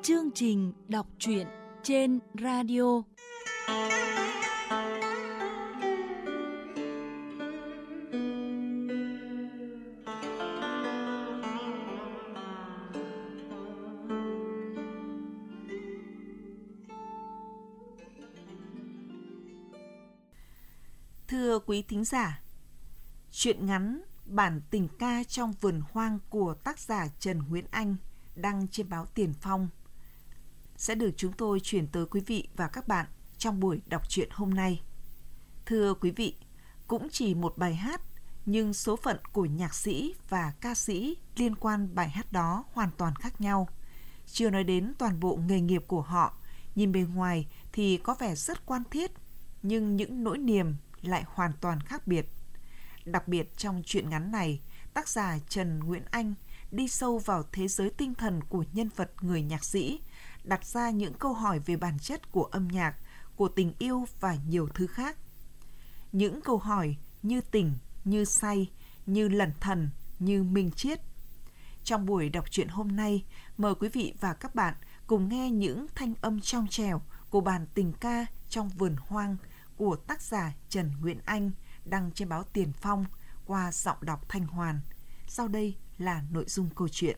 Chương trình đọc truyện trên radio. Thưa quý thính giả, truyện ngắn Bản tình ca trong vườn hoang của tác giả Trần Nguyễn Anh đăng trên báo Tiền Phong sẽ được chúng tôi chuyển tới quý vị và các bạn trong buổi đọc truyện hôm nay. Thưa quý vị, cũng chỉ một bài hát nhưng số phận của nhạc sĩ và ca sĩ liên quan bài hát đó hoàn toàn khác nhau. Chưa nói đến toàn bộ nghề nghiệp của họ, nhìn bề ngoài thì có vẻ rất quan thiết, nhưng những nỗi niềm lại hoàn toàn khác biệt. Đặc biệt trong truyện ngắn này, tác giả Trần Nguyễn Anh đi sâu vào thế giới tinh thần của nhân vật người nhạc sĩ, đặt ra những câu hỏi về bản chất của âm nhạc, của tình yêu và nhiều thứ khác. Những câu hỏi như tỉnh, như say, như lẩn thần, như minh triết. Trong buổi đọc truyện hôm nay, mời quý vị và các bạn cùng nghe những thanh âm trong trẻo của bản tình ca trong vườn hoang của tác giả Trần Nguyễn Anh đăng trên báo Tiền Phong qua giọng đọc Thanh Hoàn. Sau đây là nội dung câu chuyện.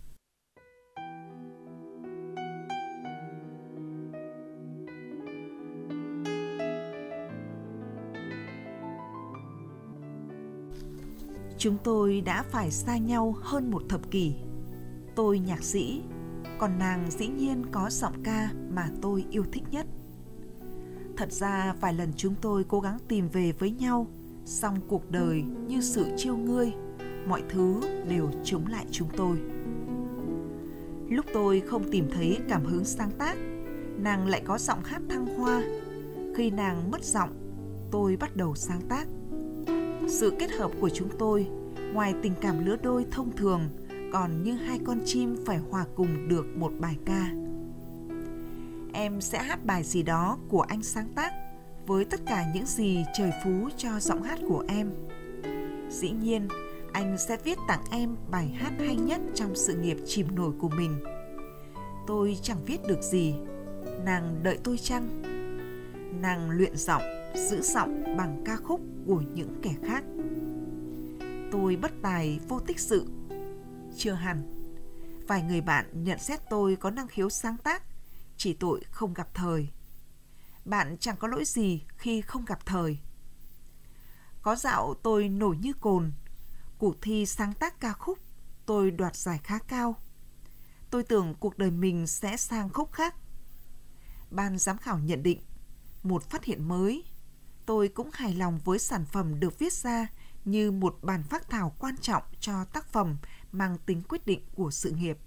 Chúng tôi đã phải xa nhau hơn một thập kỷ. Tôi nhạc sĩ, còn nàng dĩ nhiên có giọng ca mà tôi yêu thích nhất. Thật ra vài lần chúng tôi cố gắng tìm về với nhau, song cuộc đời như sự chiêu ngươi, mọi thứ đều chống lại chúng tôi. Lúc tôi không tìm thấy cảm hứng sáng tác, nàng lại có giọng hát thăng hoa. Khi nàng mất giọng, tôi bắt đầu sáng tác. Sự kết hợp của chúng tôi, ngoài tình cảm lứa đôi thông thường, còn như hai con chim phải hòa cùng được một bài ca. Em sẽ hát bài gì đó của anh sáng tác, với tất cả những gì trời phú cho giọng hát của em. Dĩ nhiên, anh sẽ viết tặng em bài hát hay nhất trong sự nghiệp chìm nổi của mình. Tôi chẳng viết được gì, nàng đợi tôi chăng? Nàng luyện giọng, giữ giọng bằng ca khúc của những kẻ khác. Tôi bất tài vô tích sự. Chưa hẳn. Vài người bạn nhận xét tôi có năng khiếu sáng tác, chỉ tội không gặp thời. Bạn chẳng có lỗi gì khi không gặp thời. Có dạo tôi nổi như cồn. Cuộc thi sáng tác ca khúc, tôi đoạt giải khá cao. Tôi tưởng cuộc đời mình sẽ sang khúc khác. Ban giám khảo nhận định, một phát hiện mới. Tôi cũng hài lòng với sản phẩm được viết ra như một bản phác thảo quan trọng cho tác phẩm mang tính quyết định của sự nghiệp.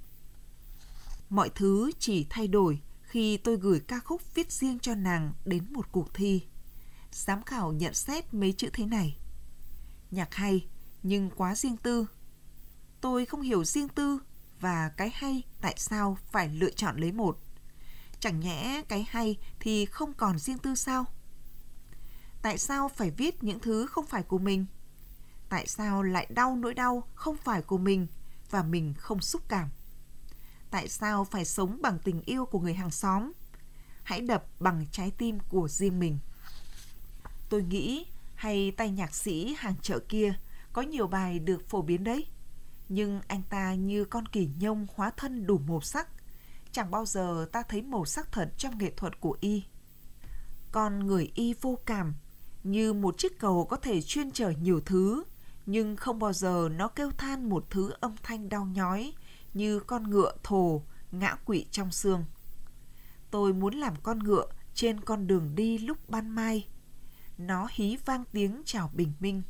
Mọi thứ chỉ thay đổi khi tôi gửi ca khúc viết riêng cho nàng đến một cuộc thi. Giám khảo nhận xét mấy chữ thế này: nhạc hay nhưng quá riêng tư. Tôi không hiểu riêng tư và cái hay tại sao phải lựa chọn lấy một. Chẳng nhẽ cái hay thì không còn riêng tư sao? Tại sao phải viết những thứ không phải của mình? Tại sao lại đau nỗi đau không phải của mình và mình không xúc cảm? Tại sao phải sống bằng tình yêu của người hàng xóm? Hãy đập bằng trái tim của riêng mình. Tôi nghĩ hay tay nhạc sĩ hàng chợ kia có nhiều bài được phổ biến đấy. Nhưng anh ta như con kỳ nhông hóa thân đủ màu sắc. Chẳng bao giờ ta thấy màu sắc thật trong nghệ thuật của y. Con người y vô cảm, như một chiếc cầu có thể chuyên chở nhiều thứ, nhưng không bao giờ nó kêu than một thứ âm thanh đau nhói, như con ngựa thồ ngã quỵ trong xương. Tôi muốn làm con ngựa trên con đường đi lúc ban mai. Nó hí vang tiếng chào bình minh.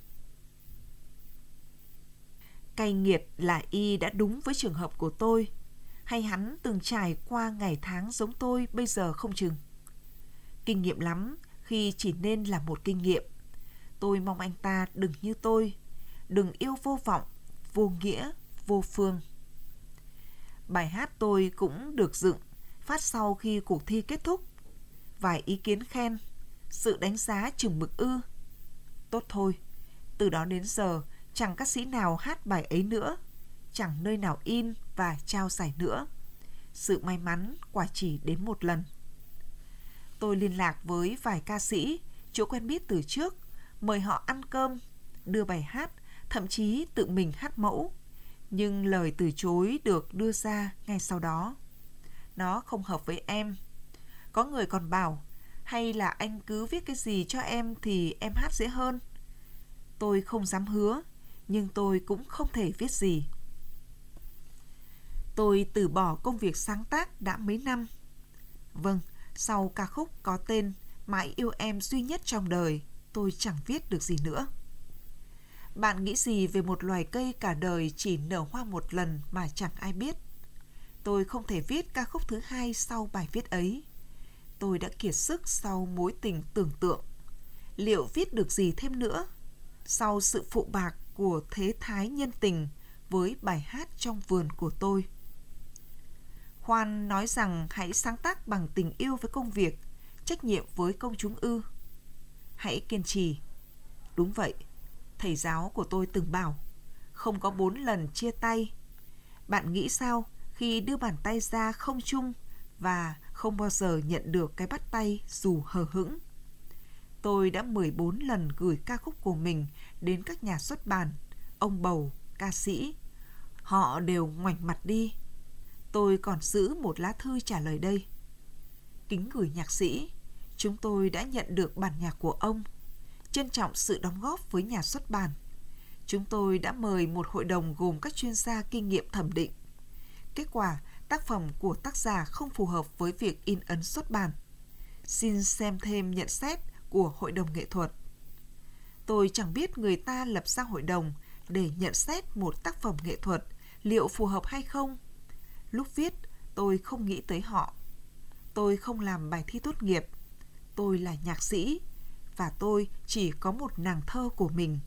Cay nghiệt là y đã đúng với trường hợp của tôi, hay hắn từng trải qua ngày tháng giống tôi bây giờ không chừng. Kinh nghiệm lắm khi chỉ nên là một kinh nghiệm. Tôi mong anh ta đừng như tôi, đừng yêu vô vọng, vô nghĩa, vô phương. Bài hát tôi cũng được dựng, phát sau khi cuộc thi kết thúc. Vài ý kiến khen, sự đánh giá chừng mực ư. Tốt thôi, từ đó đến giờ chẳng ca sĩ nào hát bài ấy nữa, chẳng nơi nào in và trao giải nữa. sự may mắn quả chỉ đến một lần. Tôi liên lạc với vài ca sĩ, chỗ quen biết từ trước, mời họ ăn cơm, đưa bài hát, thậm chí tự mình hát mẫu. Nhưng lời từ chối được đưa ra ngay sau đó. Nó không hợp với em. Có người còn bảo, hay là anh cứ viết cái gì cho em thì em hát dễ hơn. Tôi không dám hứa, nhưng tôi cũng không thể viết gì. Tôi từ bỏ công việc sáng tác đã mấy năm. Vâng, sau ca khúc có tên Mãi yêu em duy nhất trong đời, tôi chẳng viết được gì nữa. Bạn nghĩ gì về một loài cây cả đời chỉ nở hoa một lần mà chẳng ai biết? Tôi không thể viết ca khúc thứ hai sau bài viết ấy. Tôi đã kiệt sức sau mối tình tưởng tượng. Liệu viết được gì thêm nữa? Sau sự phụ bạc của thế thái nhân tình với bài hát trong vườn của tôi. Hoan nói rằng hãy sáng tác bằng tình yêu với công việc, trách nhiệm với công chúng ư. Hãy kiên trì. Đúng vậy, thầy giáo của tôi từng bảo, không có 4 lần chia tay. Bạn nghĩ sao khi đưa bàn tay ra không trung và không bao giờ nhận được cái bắt tay dù hờ hững? Tôi đã 14 lần gửi ca khúc của mình đến các nhà xuất bản, ông bầu, ca sĩ. Họ đều ngoảnh mặt đi. Tôi còn giữ một lá thư trả lời đây. Kính gửi nhạc sĩ, chúng tôi đã nhận được bản nhạc của ông. Trân trọng sự đóng góp với nhà xuất bản. Chúng tôi đã mời một hội đồng gồm các chuyên gia kinh nghiệm thẩm định. Kết quả, tác phẩm của tác giả không phù hợp với việc in ấn xuất bản. Xin xem thêm nhận xét của hội đồng nghệ thuật. Tôi chẳng biết người ta lập ra hội đồng để nhận xét một tác phẩm nghệ thuật liệu phù hợp hay không. Lúc viết, tôi không nghĩ tới họ. Tôi không làm bài thi tốt nghiệp. Tôi là nhạc sĩ và tôi chỉ có một nàng thơ của mình.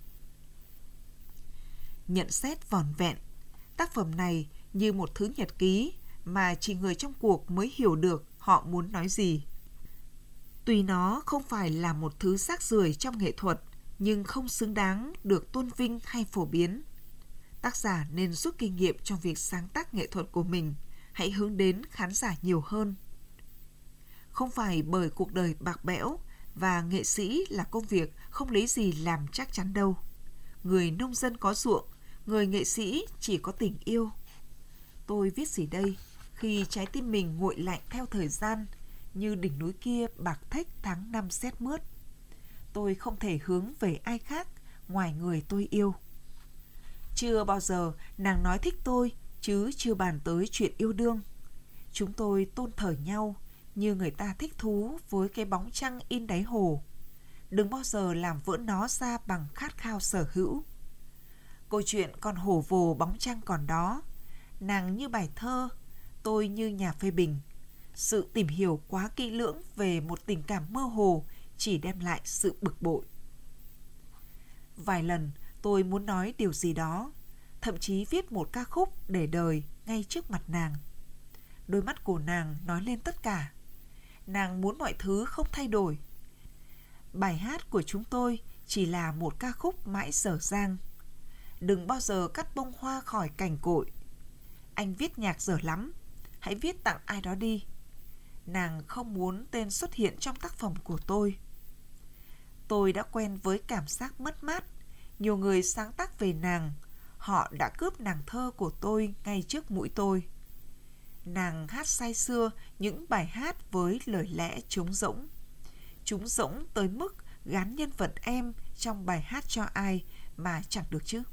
Nhận xét vỏn vẹn. Tác phẩm này như một thứ nhật ký mà chỉ người trong cuộc mới hiểu được họ muốn nói gì. Tuy nó không phải là một thứ rác rưởi trong nghệ thuật, nhưng không xứng đáng được tôn vinh hay phổ biến. Tác giả nên rút kinh nghiệm trong việc sáng tác nghệ thuật của mình, hãy hướng đến khán giả nhiều hơn. Không phải bởi cuộc đời bạc bẽo và nghệ sĩ là công việc không lấy gì làm chắc chắn đâu. Người nông dân có ruộng, người nghệ sĩ chỉ có tình yêu. Tôi viết gì đây khi trái tim mình nguội lạnh theo thời gian, như đỉnh núi kia bạc thách tháng năm rét mướt. Tôi không thể hướng về ai khác ngoài người tôi yêu. Chưa bao giờ nàng nói thích tôi, chứ chưa bàn tới chuyện yêu đương. Chúng tôi tôn thờ nhau như người ta thích thú với cái bóng trăng in đáy hồ. Đừng bao giờ làm vỡ nó ra bằng khát khao sở hữu. Câu chuyện con hổ vồ bóng trăng còn đó. Nàng như bài thơ, tôi như nhà phê bình. Sự tìm hiểu quá kỹ lưỡng về một tình cảm mơ hồ chỉ đem lại sự bực bội. Vài lần tôi muốn nói điều gì đó, thậm chí viết một ca khúc để đời ngay trước mặt nàng. Đôi mắt của nàng nói lên tất cả. Nàng muốn mọi thứ không thay đổi. Bài hát của chúng tôi chỉ là một ca khúc mãi dở dang. Đừng bao giờ cắt bông hoa khỏi cành cội. Anh viết nhạc dở lắm, hãy viết tặng ai đó đi. Nàng không muốn tên xuất hiện trong tác phẩm của tôi. Tôi đã quen với cảm giác mất mát. Nhiều người sáng tác về nàng. Họ đã cướp nàng thơ của tôi ngay trước mũi tôi. Nàng hát say sưa những bài hát với lời lẽ trống rỗng. Chúng rỗng tới mức gán nhân vật em trong bài hát cho ai mà chẳng được chứ.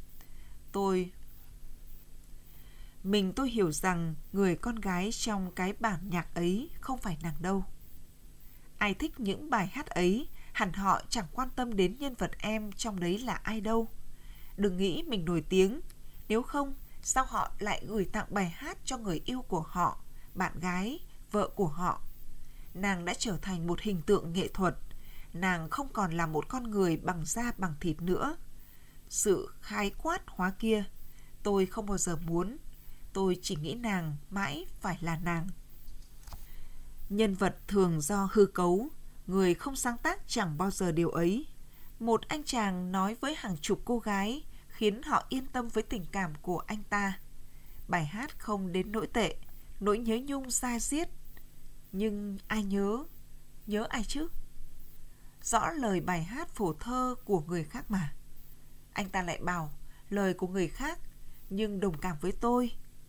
Tôi hiểu rằng người con gái trong cái bản nhạc ấy không phải nàng đâu. Ai thích những bài hát ấy, hẳn họ chẳng quan tâm đến nhân vật em trong đấy là ai đâu. Đừng nghĩ mình nổi tiếng, nếu không, sao họ lại gửi tặng bài hát cho người yêu của họ, bạn gái, vợ của họ. Nàng đã trở thành một hình tượng nghệ thuật, nàng không còn là một con người bằng da bằng thịt nữa. Sự khái quát hóa kia, tôi không bao giờ muốn. Tôi chỉ nghĩ nàng mãi phải là nàng. Nhân vật thường do hư cấu, người không sáng tác chẳng bao giờ điều ấy. Một anh chàng nói với hàng chục cô gái khiến họ yên tâm với tình cảm của anh ta. Bài hát không đến nỗi tệ, Nỗi nhớ nhung da diết. Nhưng ai nhớ? Nhớ ai chứ? Rõ lời bài hát phổ thơ của người khác mà. Anh ta lại bảo lời của người khác nhưng đồng cảm với tôi.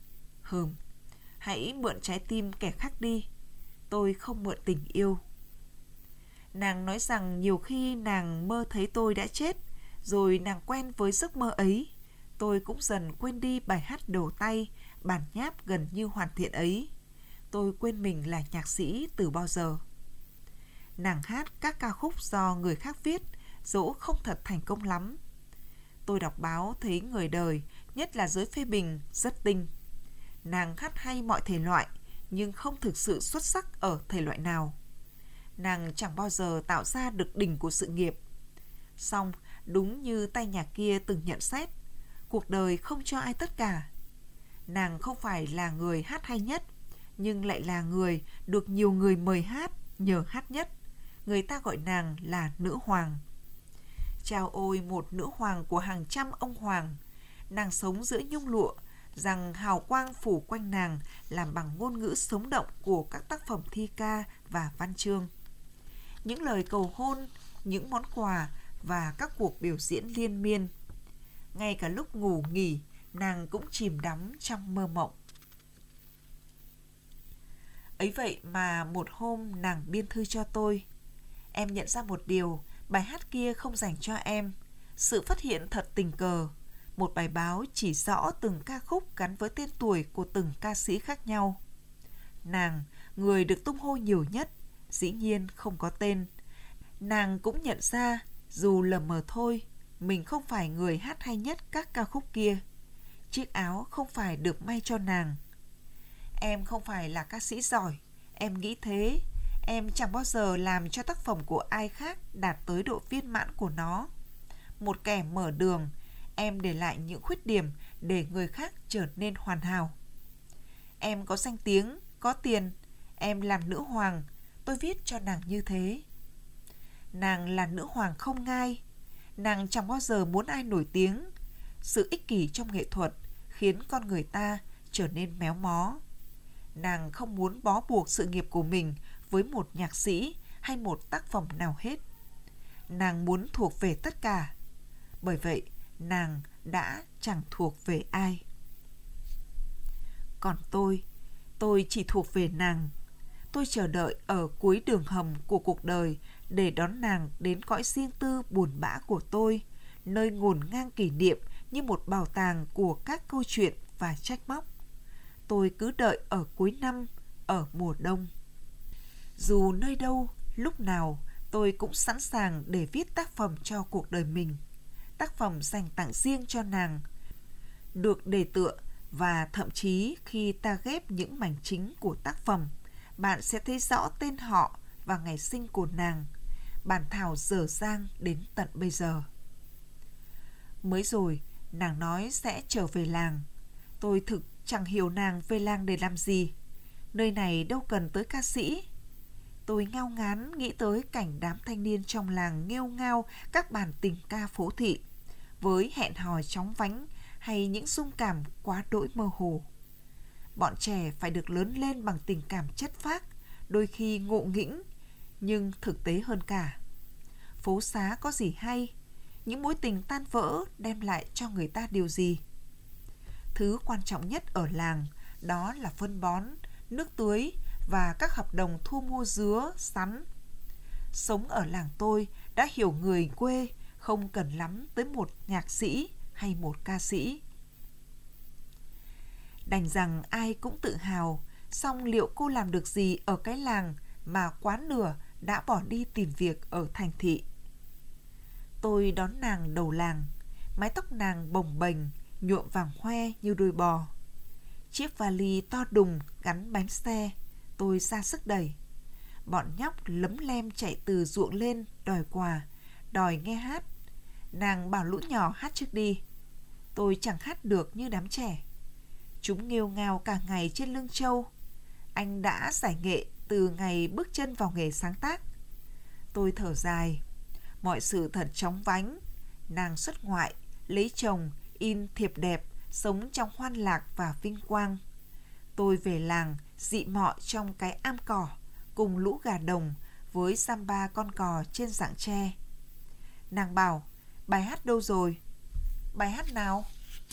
Hãy mượn trái tim kẻ khác đi. Tôi không mượn tình yêu. Nàng nói rằng nhiều khi nàng mơ thấy tôi đã chết, rồi nàng quen với giấc mơ ấy. Tôi cũng dần quên đi bài hát đầu tay, bản nháp gần như hoàn thiện ấy. Tôi quên mình là nhạc sĩ từ bao giờ. Nàng hát các ca khúc do người khác viết, dẫu không thật thành công lắm. Tôi đọc báo thấy người đời, nhất là giới phê bình, rất tinh. Nàng hát hay mọi thể loại, nhưng không thực sự xuất sắc ở thể loại nào. Nàng chẳng bao giờ tạo ra được đỉnh của sự nghiệp. Song, đúng như tay nhạc kia từng nhận xét, cuộc đời không cho ai tất cả. Nàng không phải là người hát hay nhất, nhưng lại là người được nhiều người mời hát, nhờ hát nhất. Người ta gọi nàng là nữ hoàng. Chao ôi một nữ hoàng của hàng trăm ông hoàng. Nàng sống giữa nhung lụa, rằng hào quang phủ quanh nàng làm bằng ngôn ngữ sống động của các tác phẩm thi ca và văn chương. Những lời cầu hôn, những món quà và các cuộc biểu diễn liên miên. Ngay cả lúc ngủ nghỉ, nàng cũng chìm đắm trong mơ mộng. Ấy vậy mà một hôm nàng biên thư cho tôi. Em nhận ra một điều, bài hát kia không dành cho em. Sự phát hiện thật tình cờ. Một bài báo chỉ rõ từng ca khúc gắn với tên tuổi của từng ca sĩ khác nhau. Nàng, người được tung hô nhiều nhất, dĩ nhiên không có tên. Nàng cũng nhận ra, dù lờ mờ thôi, mình không phải người hát hay nhất các ca khúc kia. Chiếc áo không phải được may cho nàng. Em không phải là ca sĩ giỏi, em nghĩ thế. Em chẳng bao giờ làm cho tác phẩm của ai khác đạt tới độ viên mãn của nó. Một kẻ mở đường, em để lại những khuyết điểm để người khác trở nên hoàn hảo. Em có danh tiếng, có tiền, em làm nữ hoàng, tôi viết cho nàng như thế. Nàng là nữ hoàng không ngai, nàng chẳng bao giờ muốn ai nổi tiếng. Sự ích kỷ trong nghệ thuật khiến con người ta trở nên méo mó. Nàng không muốn bó buộc sự nghiệp của mình với một nhạc sĩ hay một tác phẩm nào hết. Nàng muốn thuộc về tất cả. Bởi vậy, nàng đã chẳng thuộc về ai. Còn tôi chỉ thuộc về nàng. Tôi chờ đợi ở cuối đường hầm của cuộc đời để đón nàng đến cõi riêng tư buồn bã của tôi, nơi ngổn ngang kỷ niệm như một bảo tàng của các câu chuyện và trách móc. Tôi cứ đợi ở cuối năm, ở mùa đông. Dù nơi đâu, lúc nào, tôi cũng sẵn sàng để viết tác phẩm cho cuộc đời mình. Tác phẩm dành tặng riêng cho nàng, được đề tựa, và thậm chí khi ta ghép những mảnh chính của tác phẩm, bạn sẽ thấy rõ tên họ và ngày sinh của nàng, bản thảo dở dang đến tận bây giờ. Mới rồi, nàng nói sẽ trở về làng. Tôi thực chẳng hiểu nàng về làng để làm gì. Nơi này đâu cần tới ca sĩ. Tôi ngao ngán nghĩ tới cảnh đám thanh niên trong làng nghêu ngao các bản tình ca phố thị, với hẹn hò chóng vánh hay những xung cảm quá đỗi mơ hồ. Bọn trẻ phải được lớn lên bằng tình cảm chất phác, đôi khi ngộ nghĩnh, nhưng thực tế hơn cả. Phố xá có gì hay? Những mối tình tan vỡ đem lại cho người ta điều gì? Thứ quan trọng nhất ở làng đó là phân bón, nước tưới và các hợp đồng thu mua dứa, sắn. Sống ở làng tôi đã hiểu người quê không cần lắm tới một nhạc sĩ hay một ca sĩ. Đành rằng ai cũng tự hào, song liệu cô làm được gì ở cái làng mà quá nửa đã bỏ đi tìm việc ở thành thị? Tôi đón nàng đầu làng, mái tóc nàng bồng bềnh, nhuộm vàng hoe như đuôi bò. Chiếc vali to đùng gắn bánh xe, tôi ra sức đẩy. Bọn nhóc lấm lem chạy từ ruộng lên đòi quà, đòi nghe hát. Nàng bảo lũ nhỏ hát trước đi. Tôi chẳng hát được như đám trẻ. Chúng nghêu ngao cả ngày trên lưng trâu. Anh đã giải nghệ từ ngày bước chân vào nghề sáng tác. Tôi thở dài. Mọi sự thật chóng vánh. Nàng xuất ngoại, lấy chồng, in thiệp đẹp, sống trong hoan lạc và vinh quang. Tôi về làng dị mọ trong cái am cỏ cùng lũ gà đồng với samba con cò trên rặng tre. Nàng bảo, bài hát đâu rồi? Bài hát nào?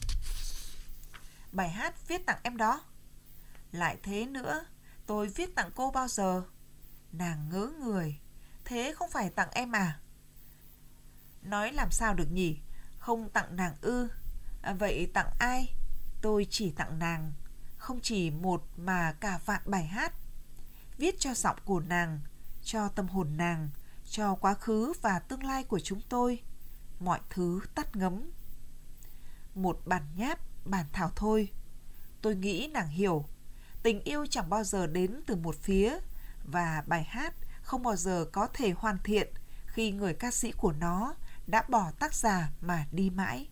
Bài hát viết tặng em đó. Lại thế nữa, tôi viết tặng cô bao giờ? Nàng ngớ người, thế không phải tặng em à? Nói làm sao được nhỉ, không tặng nàng ư? Vậy tặng ai? Tôi chỉ tặng nàng, không chỉ một mà cả vạn bài hát. Viết cho giọng của nàng, cho tâm hồn nàng, cho quá khứ và tương lai của chúng tôi. Mọi thứ tắt ngấm. Một bản nháp, bản thảo thôi. Tôi nghĩ nàng hiểu. Tình yêu chẳng bao giờ đến từ một phía, và bài hát không bao giờ có thể hoàn thiện khi người ca sĩ của nó đã bỏ tác giả mà đi mãi.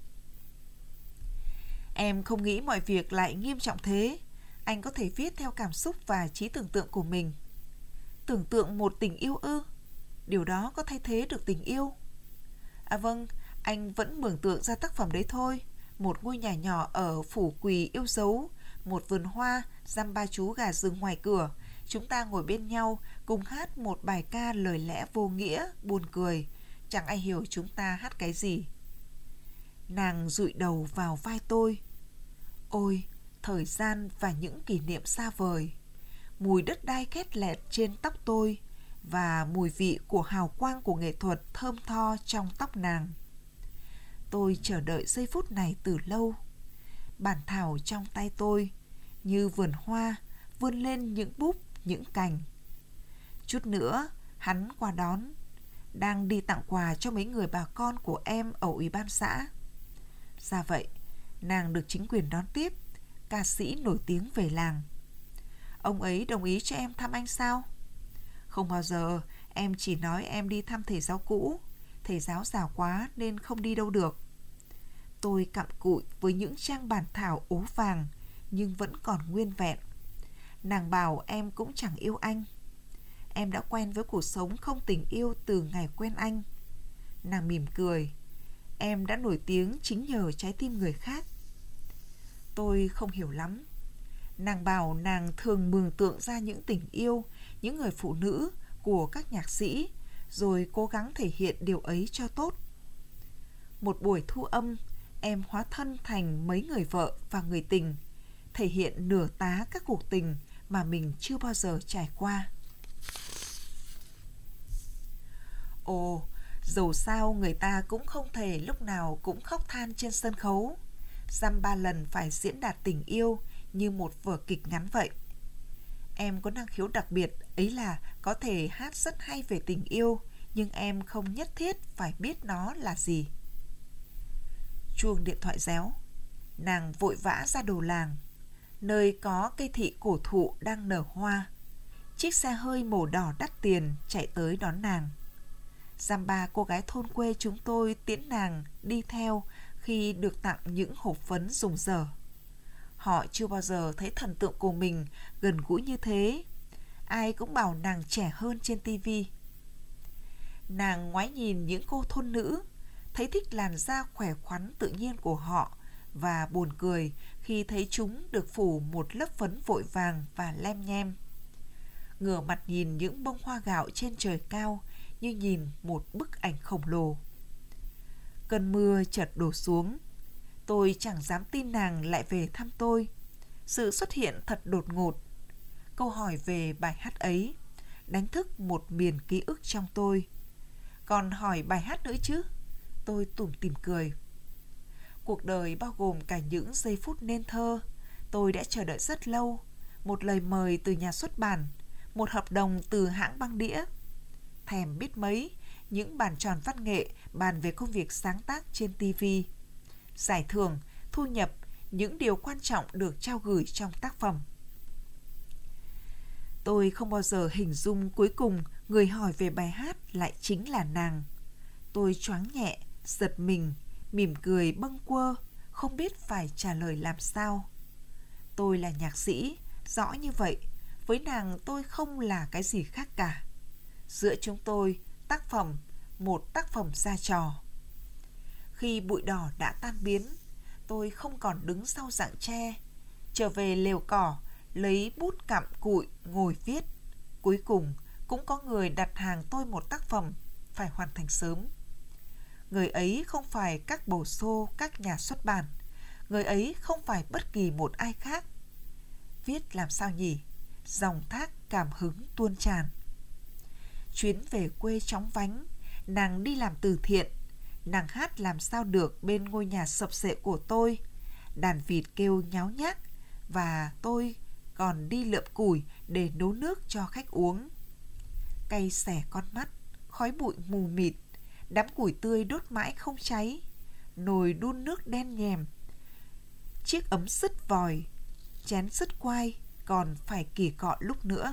Em không nghĩ mọi việc lại nghiêm trọng thế. Anh có thể viết theo cảm xúc và trí tưởng tượng của mình. Tưởng tượng một tình yêu ư? Điều đó có thay thế được tình yêu? À vâng, anh vẫn mường tượng ra tác phẩm đấy thôi. Một ngôi nhà nhỏ ở phủ Quỳ yêu dấu, một vườn hoa, dăm ba chú gà rừng ngoài cửa. Chúng ta ngồi bên nhau, cùng hát một bài ca lời lẽ vô nghĩa, buồn cười. Chẳng ai hiểu chúng ta hát cái gì. Nàng dụi đầu vào vai tôi. Ôi, thời gian và những kỷ niệm xa vời. Mùi đất đai khét lẹt trên tóc tôi và mùi vị của hào quang của nghệ thuật thơm tho trong tóc nàng. Tôi chờ đợi giây phút này từ lâu. Bản thảo trong tay tôi như vườn hoa vươn lên những búp, những cành. Chút nữa hắn qua đón, đang đi tặng quà cho mấy người bà con của em ở ủy ban xã. Ra vậy, nàng được chính quyền đón tiếp, ca sĩ nổi tiếng về làng. Ông ấy đồng ý cho em thăm anh sao? Không bao giờ, em chỉ nói em đi thăm thầy giáo cũ. Thầy giáo già quá nên không đi đâu được. Tôi cặm cụi với những trang bản thảo ố vàng nhưng vẫn còn nguyên vẹn. Nàng bảo em cũng chẳng yêu anh. Em đã quen với cuộc sống không tình yêu từ ngày quen anh. Nàng mỉm cười. Em đã nổi tiếng chính nhờ trái tim người khác. Tôi không hiểu lắm. Nàng bảo nàng thường mường tượng ra những tình yêu, những người phụ nữ của các nhạc sĩ, rồi cố gắng thể hiện điều ấy cho tốt. Một buổi thu âm, em hóa thân thành mấy người vợ và người tình, thể hiện nửa tá các cuộc tình mà mình chưa bao giờ trải qua. Ồ, dầu sao người ta cũng không thể lúc nào cũng khóc than trên sân khấu. Dăm ba lần phải diễn đạt tình yêu như một vở kịch ngắn vậy. Em có năng khiếu đặc biệt, ấy là có thể hát rất hay về tình yêu, nhưng em không nhất thiết phải biết nó là gì. Chuông điện thoại réo. Nàng vội vã ra đầu làng, nơi có cây thị cổ thụ đang nở hoa. Chiếc xe hơi màu đỏ đắt tiền chạy tới đón nàng. Dăm ba cô gái thôn quê chúng tôi tiễn nàng đi theo khi được tặng những hộp phấn rùng rợn. Họ chưa bao giờ thấy thần tượng của mình gần gũi như thế. Ai cũng bảo nàng trẻ hơn trên tivi. Nàng ngoái nhìn những cô thôn nữ, thấy thích làn da khỏe khoắn tự nhiên của họ và buồn cười khi thấy chúng được phủ một lớp phấn vội vàng và lem nhem. Ngửa mặt nhìn những bông hoa gạo trên trời cao như nhìn một bức ảnh khổng lồ. Cơn mưa chợt đổ xuống. Tôi chẳng dám tin nàng lại về thăm tôi. Sự xuất hiện thật đột ngột. Câu hỏi về bài hát ấy đánh thức một miền ký ức trong tôi. Còn hỏi bài hát nữa chứ? Tôi tủm tỉm cười. Cuộc đời bao gồm cả những giây phút nên thơ. Tôi đã chờ đợi rất lâu. Một lời mời từ nhà xuất bản, một hợp đồng từ hãng băng đĩa. Thèm biết mấy những bàn tròn văn nghệ bàn về công việc sáng tác trên TV. Giải thưởng, thu nhập, những điều quan trọng được trao gửi trong tác phẩm. Tôi không bao giờ hình dung cuối cùng người hỏi về bài hát lại chính là nàng. Tôi choáng nhẹ, giật mình, mỉm cười bâng quơ, không biết phải trả lời làm sao. Tôi là nhạc sĩ, rõ như vậy, với nàng tôi không là cái gì khác cả. Giữa chúng tôi, tác phẩm, một tác phẩm ra trò. Khi bụi đỏ đã tan biến, tôi không còn đứng sau rặng tre. Trở về lều cỏ, lấy bút cặm cụi ngồi viết. Cuối cùng cũng có người đặt hàng tôi một tác phẩm phải hoàn thành sớm. Người ấy không phải các bổ xô, các nhà xuất bản. Người ấy không phải bất kỳ một ai khác. Viết làm sao nhỉ? Dòng thác cảm hứng tuôn tràn. Chuyến về quê chóng vánh, nàng đi làm từ thiện. Nàng hát làm sao được bên ngôi nhà sập sệ của tôi. Đàn vịt kêu nháo nhác, và tôi còn đi lượm củi để nấu nước cho khách uống. Cay xẻ con mắt, khói bụi mù mịt, đám củi tươi đốt mãi không cháy, nồi đun nước đen nhèm, chiếc ấm sứt vòi, chén sứt quai, còn phải kỳ cọ lúc nữa.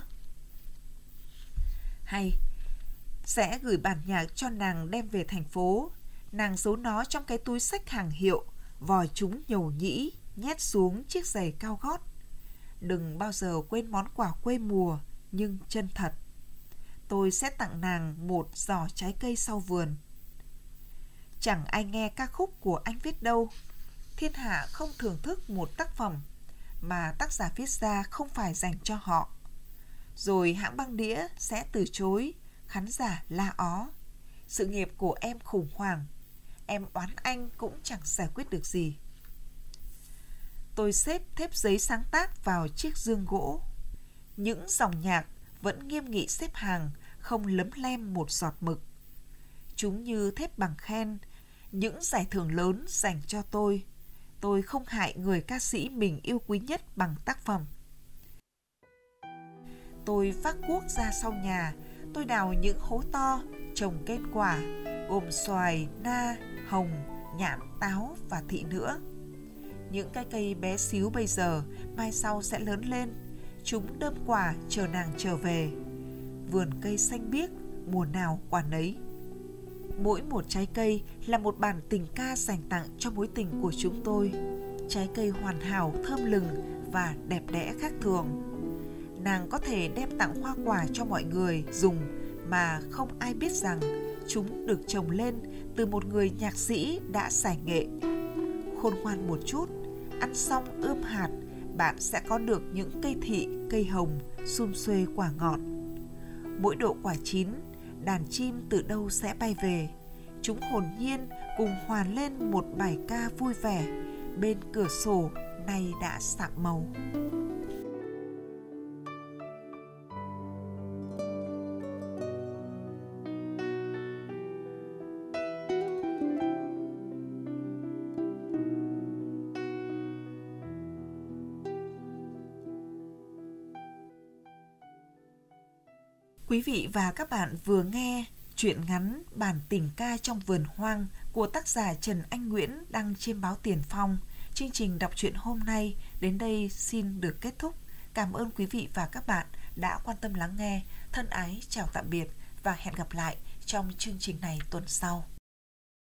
Hay sẽ gửi bản nhạc cho nàng đem về thành phố. Nàng giấu nó trong cái túi xách hàng hiệu, vò chúng nhầu nhĩ, nhét xuống chiếc giày cao gót. Đừng bao giờ quên món quà quê mùa, nhưng chân thật. Tôi sẽ tặng nàng một giỏ trái cây sau vườn. Chẳng ai nghe ca khúc của anh viết đâu. Thiên hạ không thưởng thức một tác phẩm mà tác giả viết ra không phải dành cho họ. Rồi hãng băng đĩa sẽ từ chối, khán giả la ó. Sự nghiệp của em khủng hoảng, em oán anh cũng chẳng giải quyết được gì. Tôi xếp thép giấy sáng tác vào chiếc dương gỗ. Những dòng nhạc vẫn nghiêm nghị xếp hàng, không lấm lem một giọt mực. Chúng như thép bằng khen, những giải thưởng lớn dành cho tôi. Tôi không hại người ca sĩ mình yêu quý nhất bằng tác phẩm. Tôi vác cuốc ra sau nhà, tôi đào những hố to, trồng cây quả, gồm xoài, na, hồng, nhãn, táo và thị nữa. Những cái cây bé xíu bây giờ, mai sau sẽ lớn lên. Chúng đơm quả chờ nàng trở về. Vườn cây xanh biếc, mùa nào quả nấy. Mỗi một trái cây là một bản tình ca dành tặng cho mối tình của chúng tôi. Trái cây hoàn hảo, thơm lừng và đẹp đẽ khác thường. Nàng có thể đem tặng hoa quả cho mọi người dùng mà không ai biết rằng chúng được trồng lên từ một người nhạc sĩ đã giải nghệ. Khôn ngoan một chút, ăn xong ươm hạt, bạn sẽ có được những cây thị, cây hồng, sum xuê quả ngọt. Mỗi độ quả chín, đàn chim từ đâu sẽ bay về. Chúng hồn nhiên cùng hòa lên một bài ca vui vẻ. Bên cửa sổ nay đã sạm màu. Quý vị và các bạn vừa nghe truyện ngắn Bản tình ca trong vườn hoang của tác giả Trần Anh Nguyễn đăng trên báo Tiền Phong. Chương trình đọc truyện hôm nay đến đây xin được kết thúc. Cảm ơn quý vị và các bạn đã quan tâm lắng nghe. Thân ái chào tạm biệt và hẹn gặp lại trong chương trình này tuần sau.